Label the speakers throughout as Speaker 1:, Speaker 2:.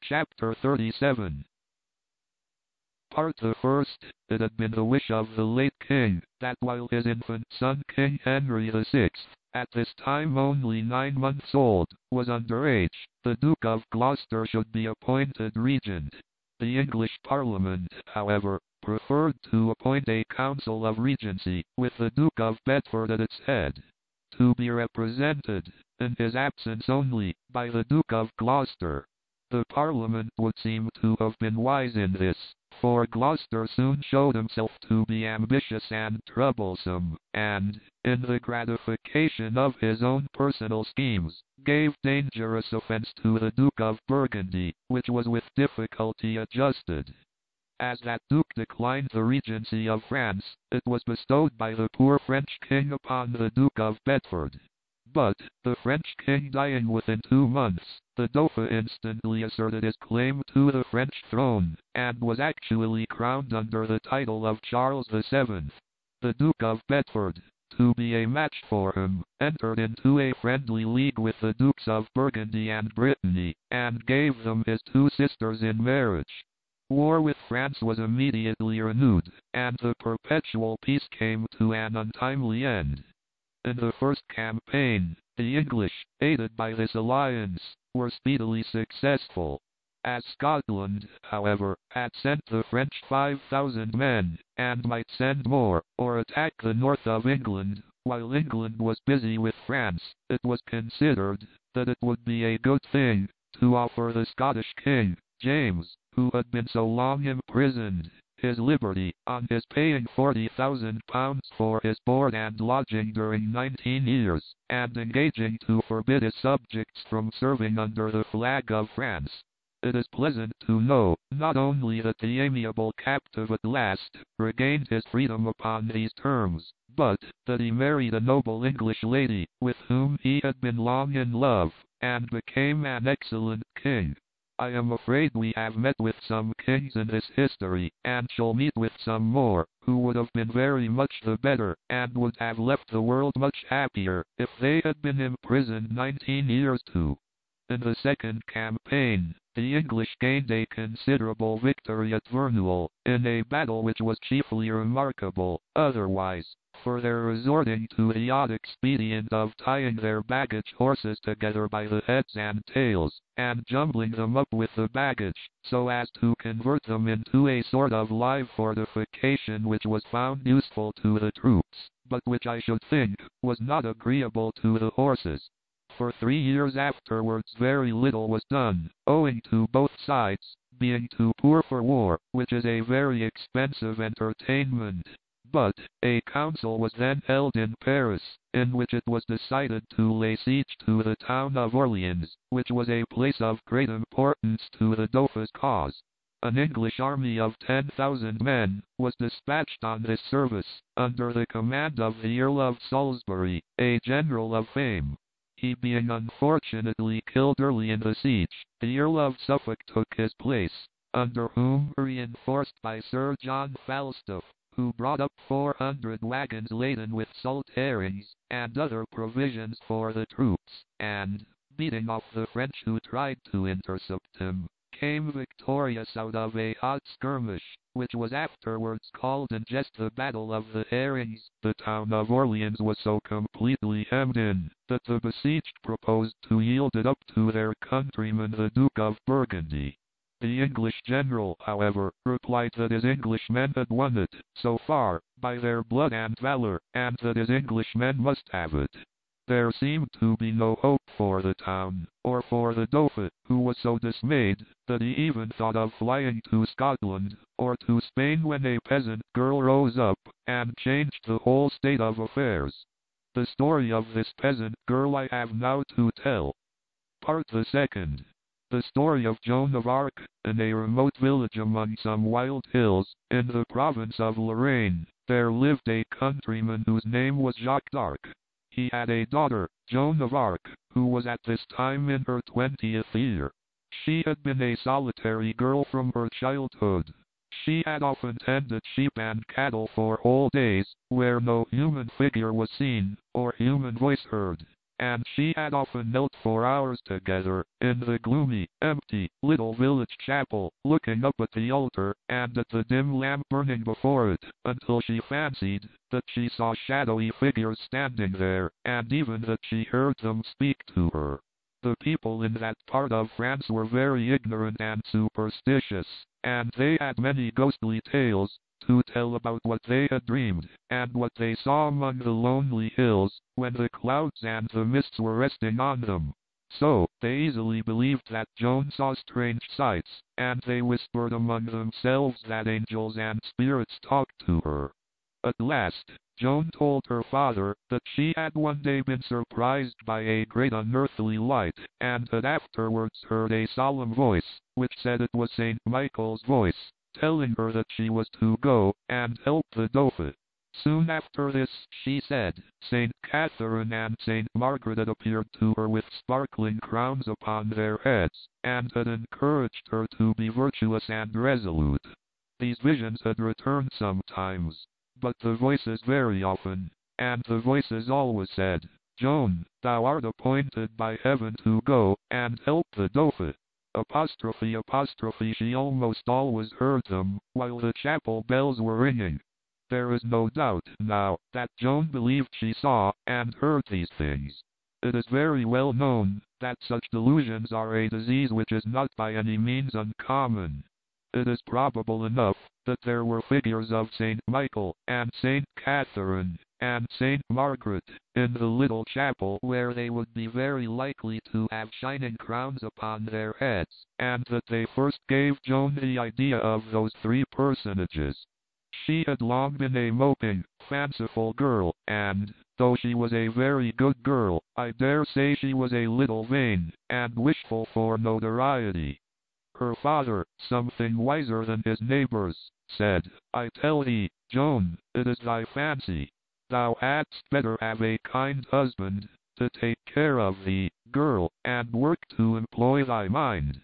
Speaker 1: Chapter 37. Part the first. It had been the wish of the late king, that while his infant son King Henry VI, at this time only 9 months old, was under age, the Duke of Gloucester should be appointed regent. The English Parliament, however, preferred to appoint a Council of Regency, with the Duke of Bedford at its head, to be represented, in his absence only, by the Duke of Gloucester. The Parliament would seem to have been wise in this, for Gloucester soon showed himself to be ambitious and troublesome, and, in the gratification of his own personal schemes, gave dangerous offence to the Duke of Burgundy, which was with difficulty adjusted. As that Duke declined the regency of France, it was bestowed by the poor French king upon the Duke of Bedford. But, the French king dying within 2 months, the Dauphin instantly asserted his claim to the French throne, and was actually crowned under the title of Charles VII. The Duke of Bedford, to be a match for him, entered into a friendly league with the Dukes of Burgundy and Brittany, and gave them his 2 sisters in marriage. War with France was immediately renewed, and the perpetual peace came to an untimely end. In the first campaign, the English, aided by this alliance, were speedily successful. As Scotland, however, had sent the French 5,000 men, and might send more, or attack the north of England, while England was busy with France, it was considered that it would be a good thing to offer the Scottish king, James, who had been so long imprisoned, his liberty, on his paying £40,000 for his board and lodging during 19 years, and engaging to forbid his subjects from serving under the flag of France. It is pleasant to know, not only that the amiable captive at last regained his freedom upon these terms, but that he married a noble English lady, with whom he had been long in love, and became an excellent king. I am afraid we have met with some kings in this history, and shall meet with some more, who would have been very much the better, and would have left the world much happier, if they had been imprisoned 19 years too. In the second campaign, the English gained a considerable victory at Verneuil, in a battle which was chiefly remarkable, otherwise, for their resorting to the odd expedient of tying their baggage horses together by the heads and tails, and jumbling them up with the baggage, so as to convert them into a sort of live fortification which was found useful to the troops, but which I should think was not agreeable to the horses. For 3 years afterwards very little was done, owing to both sides being too poor for war, which is a very expensive entertainment. But a council was then held in Paris, in which it was decided to lay siege to the town of Orleans, which was a place of great importance to the Dauphin's cause. An English army of 10,000 men was dispatched on this service, under the command of the Earl of Salisbury, a general of fame. He being unfortunately killed early in the siege, the Earl of Suffolk took his place, under whom, reinforced by Sir John Falstaff, who brought up 400 wagons laden with salt herrings, and other provisions for the troops, and, beating off the French who tried to intercept him, came victorious out of a hot skirmish, which was afterwards called in jest the Battle of the Herrings. The town of Orleans was so completely hemmed in, that the besieged proposed to yield it up to their countryman the Duke of Burgundy. The English general, however, replied that his English men had won it, so far, by their blood and valor, and that his English men must have it. There seemed to be no hope for the town, or for the Dauphin, who was so dismayed, that he even thought of flying to Scotland, or to Spain, when a peasant girl rose up, and changed the whole state of affairs. The story of this peasant girl I have now to tell. Part the second. The story of Joan of Arc. In a remote village among some wild hills, in the province of Lorraine, there lived a countryman whose name was Jacques d'Arc. He had a daughter, Joan of Arc, who was at this time in her 20th year. She had been a solitary girl from her childhood. She had often tended sheep and cattle for whole days, where no human figure was seen, or human voice heard. and she had often knelt for hours together in the gloomy, empty, little village chapel, looking up at the altar and at the dim lamp burning before it, until she fancied that she saw shadowy figures standing there, and even that she heard them speak to her. The people in that part of France were very ignorant and superstitious, and they had many ghostly tales to tell about what they had dreamed, and what they saw among the lonely hills, when the clouds and the mists were resting on them. So, they easily believed that Joan saw strange sights, and they whispered among themselves that angels and spirits talked to her. At last, Joan told her father that she had one day been surprised by a great unearthly light, and had afterwards heard a solemn voice, which said it was St. Michael's voice, telling her that she was to go and help the Dauphin. Soon after this, she said, St. Catherine and St. Margaret had appeared to her with sparkling crowns upon their heads, and had encouraged her to be virtuous and resolute. These visions had returned sometimes, but the voices very often, and the voices always said, Joan, thou art appointed by heaven to go and help the Dauphin. She almost always heard them while the chapel bells were ringing. There is no doubt now that Joan believed she saw and heard these things. It is very well known that such delusions are a disease which is not by any means uncommon. It is probable enough that there were figures of St. Michael and St. Catherine and St. Margaret in the little chapel where they would be very likely to have shining crowns upon their heads, and that they first gave Joan the idea of those three personages. She had long been a moping, fanciful girl, and, though she was a very good girl, I dare say she was a little vain, and wishful for notoriety. Her father, something wiser than his neighbors, said, I tell thee, Joan, it is thy fancy. Thou hadst better have a kind husband, to take care of thee, girl, and work to employ thy mind.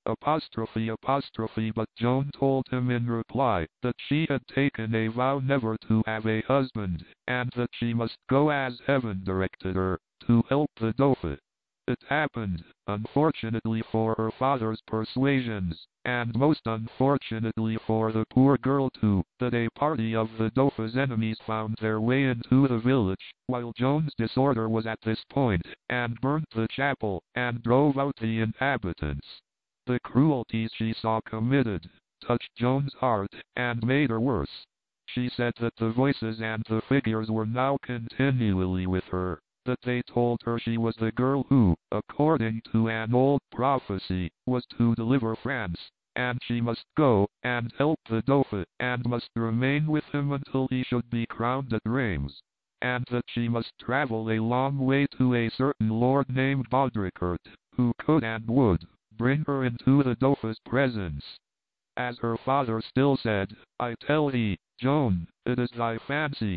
Speaker 1: But Joan told him in reply that she had taken a vow never to have a husband, and that she must go as heaven directed her, to help the Dauphin. It happened, unfortunately for her father's persuasions, and most unfortunately for the poor girl too, that a party of the Dauphin's enemies found their way into the village, while Joan's disorder was at this point, and burnt the chapel, and drove out the inhabitants. The cruelties she saw committed touched Joan's heart, and made her worse. She said that the voices and the figures were now continually with her, that they told her she was the girl who, according to an old prophecy, was to deliver France, and she must go and help the Dauphin, and must remain with him until he should be crowned at Reims, and that she must travel a long way to a certain lord named Baudricourt, who could and would bring her into the Dauphin's presence. As her father still said, I tell thee, Joan, it is thy fancy,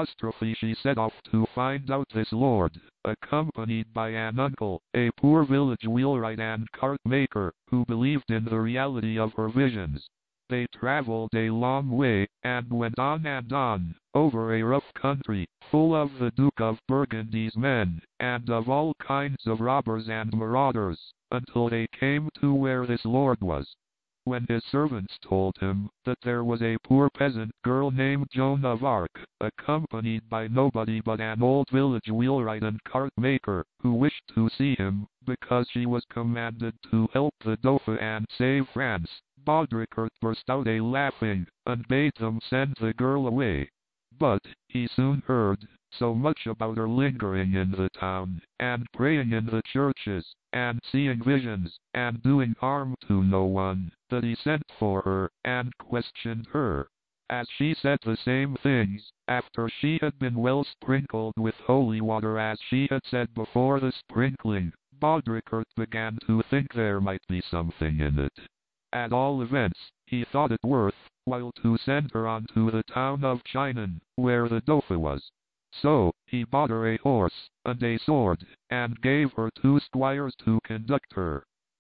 Speaker 1: she set off to find out this lord, accompanied by an uncle, a poor village wheelwright and cart maker, who believed in the reality of her visions. They traveled a long way, and went on and on, over a rough country, full of the Duke of Burgundy's men, and of all kinds of robbers and marauders, until they came to where this lord was. When his servants told him that there was a poor peasant girl named Joan of Arc, accompanied by nobody but an old village wheelwright and cart maker, who wished to see him, because she was commanded to help the Dauphin and save France, Baudricourt burst out a-laughing, and bade them send the girl away. But, he soon heard so much about her lingering in the town, and praying in the churches, and seeing visions, and doing harm to no one, that he sent for her, and questioned her. As she said the same things, after she had been well sprinkled with holy water as she had said before the sprinkling, Baudricourt began to think there might be something in it. At all events, he thought it worth while to send her on to the town of Chinon, where the Dauphin was. So, he bought her a horse, and a sword, and gave her 2 squires to conduct her.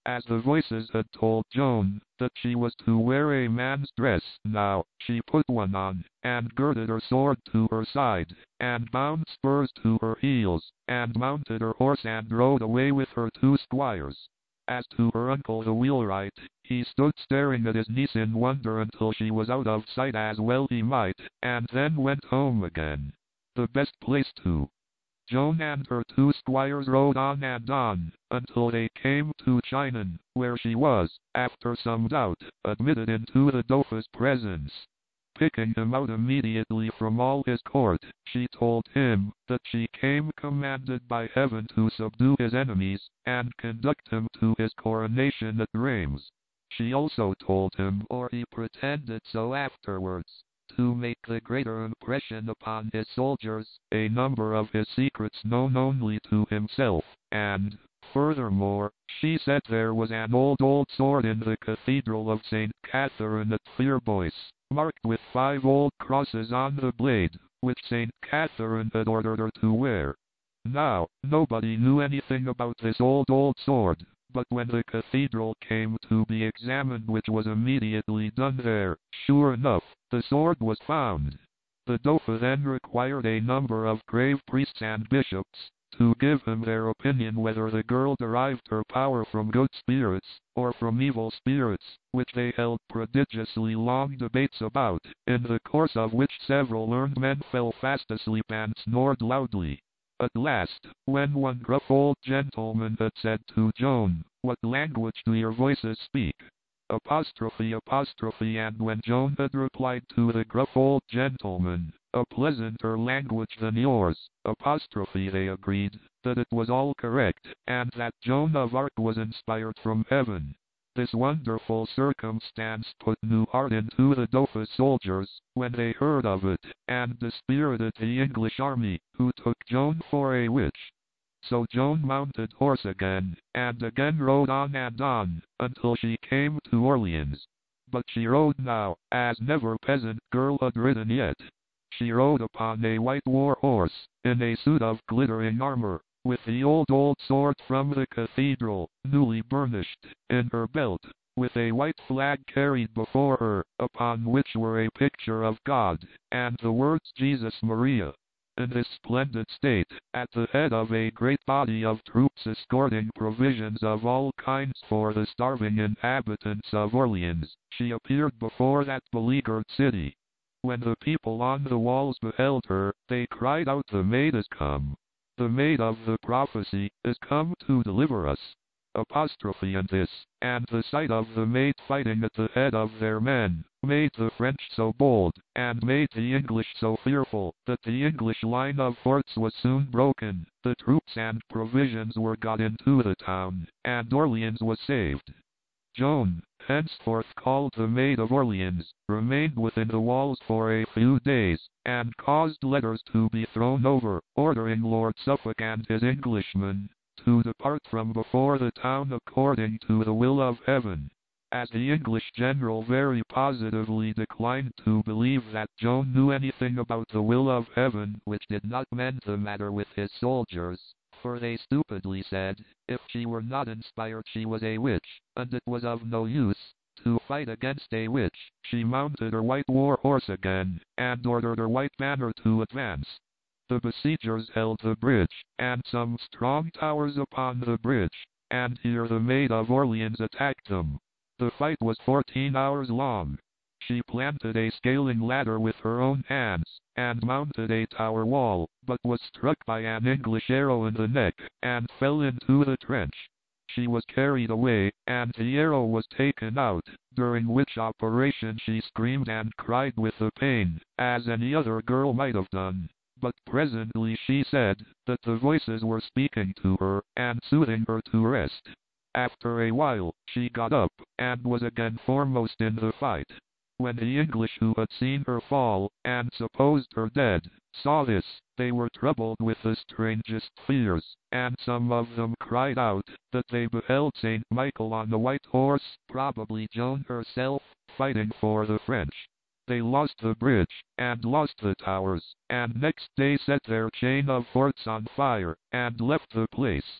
Speaker 1: as the voices had told Joan that she was to wear a man's dress. Now, she put one on, and girded her sword to her side, and bound spurs to her heels, and mounted her horse and rode away with her 2 squires. As to her uncle the wheelwright, he stood staring at his niece in wonder until she was out of sight as well he might, and then went home again. The best place to. Joan and her 2 squires rode on and on, until they came to Chinon, where she was, after some doubt, admitted into the Dauphin's presence. Picking him out immediately from all his court, she told him that she came commanded by heaven to subdue his enemies, and conduct him to his coronation at Reims. She also told him, or he pretended so afterwards, to make the greater impression upon his soldiers, a number of his secrets known only to himself, and, furthermore, she said there was an old sword in the Cathedral of St. Catherine at Fierbois, marked with 5 old crosses on the blade, which St. Catherine had ordered her to wear. Now, nobody knew anything about this old sword, but when the cathedral came to be examined, which was immediately done there, sure enough, the sword was found. The Dauphin then required a number of grave priests and bishops to give him their opinion whether the girl derived her power from good spirits, or from evil spirits, which they held prodigiously long debates about, in the course of which several learned men fell fast asleep and snored loudly. At last, when one gruff old gentleman had said to Joan, "What language do your voices speak?" Apostrophe, and when Joan had replied to the gruff old gentleman, "A pleasanter language than yours," apostrophe, they agreed that it was all correct, and that Joan of Arc was inspired from heaven. This wonderful circumstance put new heart into the Dauphin's soldiers, when they heard of it, and dispirited the English army, who took Joan for a witch. So Joan mounted horse again, and again rode on and on, until she came to Orleans. But she rode now, as never peasant girl had ridden yet. She rode upon a white war horse, in a suit of glittering armor, with the old sword from the cathedral, newly burnished, in her belt, with a white flag carried before her, upon which were a picture of God, and the words Jesus Maria. In this splendid state, at the head of a great body of troops escorting provisions of all kinds for the starving inhabitants of Orleans, she appeared before that beleaguered city. When the people on the walls beheld her, they cried out, "The maid is come! The maid of the prophecy is come to deliver us." Apostrophe in this, and the sight of the maid fighting at the head of their men, made the French so bold, and made the English so fearful, that the English line of forts was soon broken, the troops and provisions were got into the town, and Orleans was saved. Joan, henceforth called the Maid of Orleans, remained within the walls for a few days, and caused letters to be thrown over, ordering Lord Suffolk and his Englishmen to depart from before the town according to the will of heaven. As the English general very positively declined to believe that Joan knew anything about the will of heaven, which did not mend the matter with his soldiers, for they stupidly said, if she were not inspired she was a witch, and it was of no use to fight against a witch, she mounted her white war horse again, and ordered her white banner to advance. The besiegers held the bridge, and some strong towers upon the bridge, and here the Maid of Orleans attacked them. The fight was 14 hours long. She planted a scaling ladder with her own hands, and mounted a tower wall, but was struck by an English arrow in the neck, and fell into the trench. She was carried away, and the arrow was taken out, during which operation she screamed and cried with the pain, as any other girl might have done. But presently she said that the voices were speaking to her, and soothing her to rest. After a while, she got up, and was again foremost in the fight. When the English who had seen her fall, and supposed her dead, saw this, they were troubled with the strangest fears, and some of them cried out that they beheld St. Michael on the white horse, probably Joan herself, fighting for the French. They lost the bridge, and lost the towers, and next day set their chain of forts on fire, and left the place.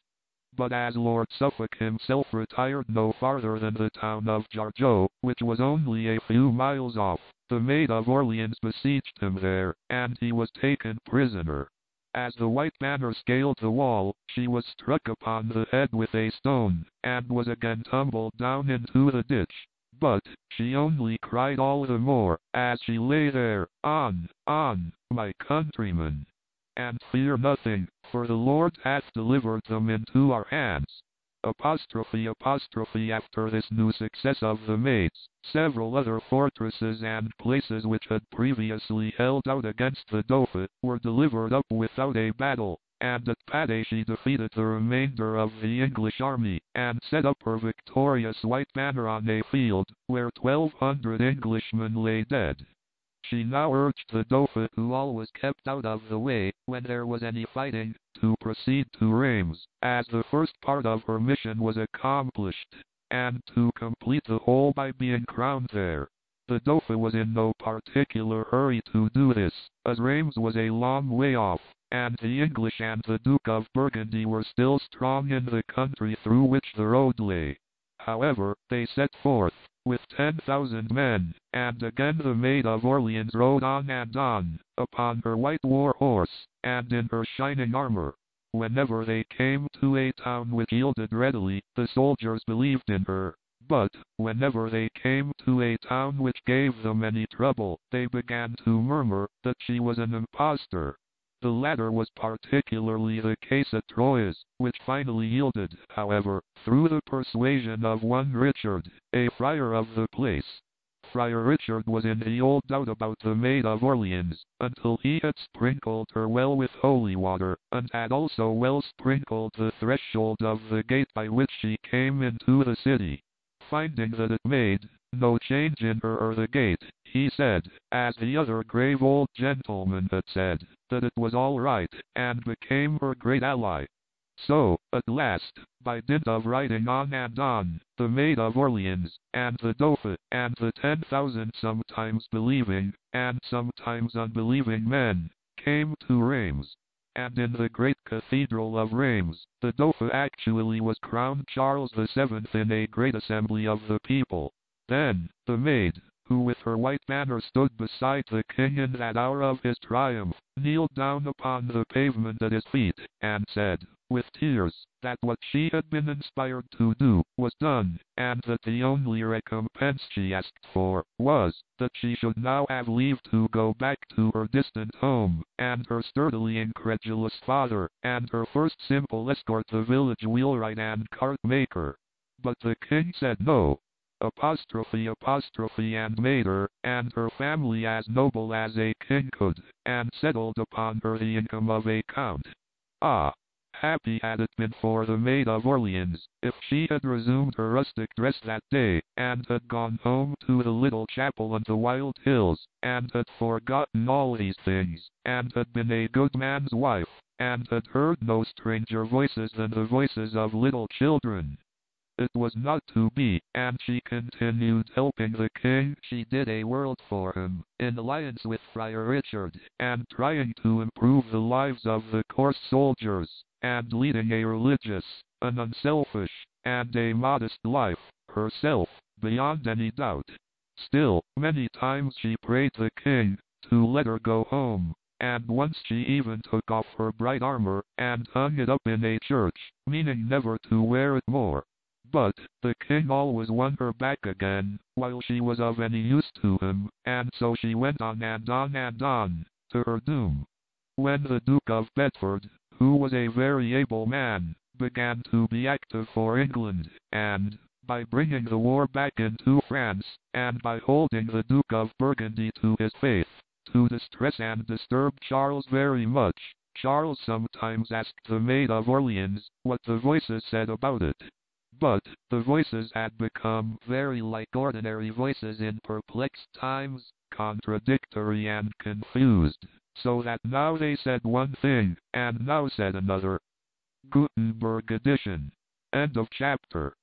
Speaker 1: But as Lord Suffolk himself retired no farther than the town of Jargeau, which was only a few miles off, the Maid of Orleans besieged him there, and he was taken prisoner. As the white banner scaled the wall, she was struck upon the head with a stone, and was again tumbled down into the ditch. But she only cried all the more, as she lay there, on, my countrymen! And fear nothing, for the Lord hath delivered them into our hands. After this new success of the Maids, several other fortresses and places which had previously held out against the Dauphin were delivered up without a battle, and at Patay she defeated the remainder of the English army, and set up her victorious white banner on a field, where 1,200 Englishmen lay dead. She now urged the Dauphin, who always kept out of the way when there was any fighting, to proceed to Reims, as the first part of her mission was accomplished, and to complete the whole by being crowned there. The Dauphin was in no particular hurry to do this, as Reims was a long way off, and the English and the Duke of Burgundy were still strong in the country through which the road lay. However, they set forth, with 10,000 men, and again the Maid of Orleans rode on and on, upon her white war horse, and in her shining armor. Whenever they came to a town which yielded readily, the soldiers believed in her. But, whenever they came to a town which gave them any trouble, they began to murmur that she was an impostor. The latter was particularly the case at Troyes, which finally yielded, however, through the persuasion of one Richard, a friar of the place. Friar Richard was in the old doubt about the Maid of Orleans, until he had sprinkled her well with holy water, and had also well sprinkled the threshold of the gate by which she came into the city. Finding that it made no change in her or the gate, he said, as the other grave old gentleman had said, that it was all right, and became her great ally. So, at last, by dint of riding on and on, the Maid of Orleans, and the Dauphin, and the 10,000 sometimes believing, and sometimes unbelieving men, came to Reims. And in the great cathedral of Reims, the Dauphin actually was crowned Charles VII in a great assembly of the people. Then, the Maid, who with her white banner stood beside the king in that hour of his triumph, kneeled down upon the pavement at his feet, and said, with tears, that what she had been inspired to do was done, and that the only recompense she asked for was that she should now have leave to go back to her distant home, and her sturdily incredulous father, and her first simple escort the village wheelwright and cart maker. But the king said no. And made her, and her family as noble as a king could, and settled upon her the income of a count. Ah! Happy had it been for the Maid of Orleans, if she had resumed her rustic dress that day, and had gone home to the little chapel on the wild hills, and had forgotten all these things, and had been a good man's wife, and had heard no stranger voices than the voices of little children. It was not to be, and she continued helping the king. She did a world for him, in alliance with Friar Richard, and trying to improve the lives of the coarse soldiers, and leading a religious, an unselfish, and a modest life, herself, beyond any doubt. Still, many times she prayed the king to let her go home, and once she even took off her bright armor, and hung it up in a church, meaning never to wear it more. But, the king always won her back again, while she was of any use to him, and so she went on and on and on, to her doom. When the Duke of Bedford, who was a very able man, began to be active for England, and, by bringing the war back into France, and by holding the Duke of Burgundy to his faith, to distress and disturb Charles very much, Charles sometimes asked the Maid of Orleans what the voices said about it. But, the voices had become very like ordinary voices in perplexed times, contradictory and confused, so that now they said one thing, and now said another. Gutenberg edition. End of chapter.